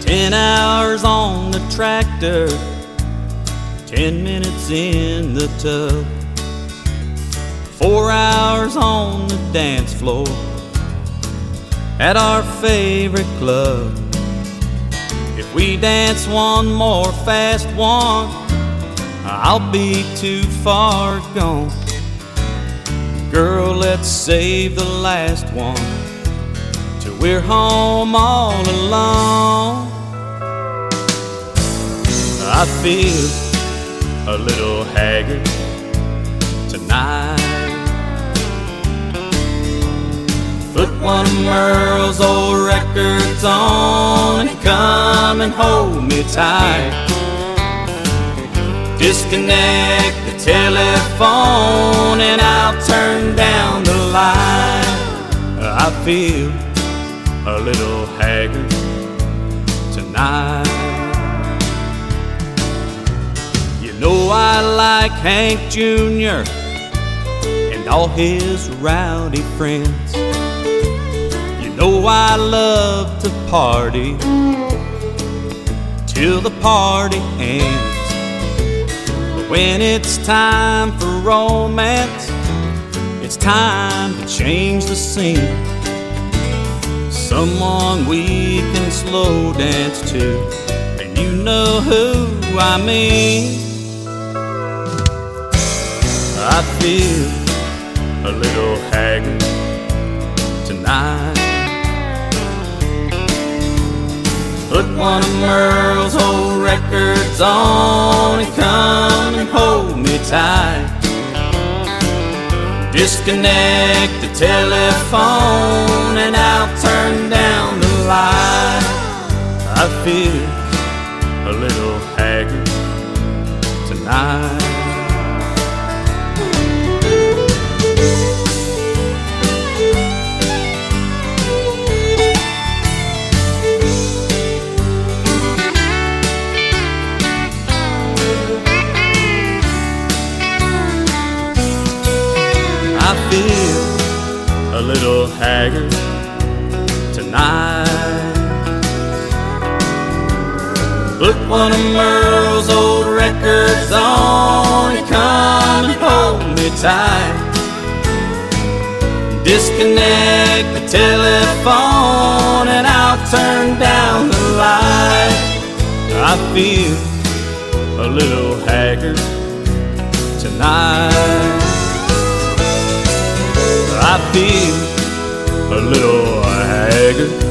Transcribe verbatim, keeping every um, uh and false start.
Ten hours on the tractor, ten minutes in the tub, four hours on the dance floor at our favorite club. If we dance one more fast one, I'll be too far gone. Girl, let's save the last one till we're home all alone. I feel a little haggard tonight. Put one of Merle's old records on and come and hold me tight. Disconnect the telephone and I'll turn down the light. I feel a little haggard tonight. You know I like Hank Junior and all his rowdy friends. You know I love to party till the party ends. But when it's time for romance, it's time to change the scene. Someone we can slow dance to, and you know who I mean. I feel a little haggard tonight. Put one of Merle's old records on and come and hold me tight. Disconnect the telephone and I'll turn down the light. I feel a little haggard tonight. I feel a little haggard tonight. Put one of Merle's old records on and come and hold me tight. Disconnect the telephone and I'll turn down the light. I feel a little haggard tonight. I feel a little haggard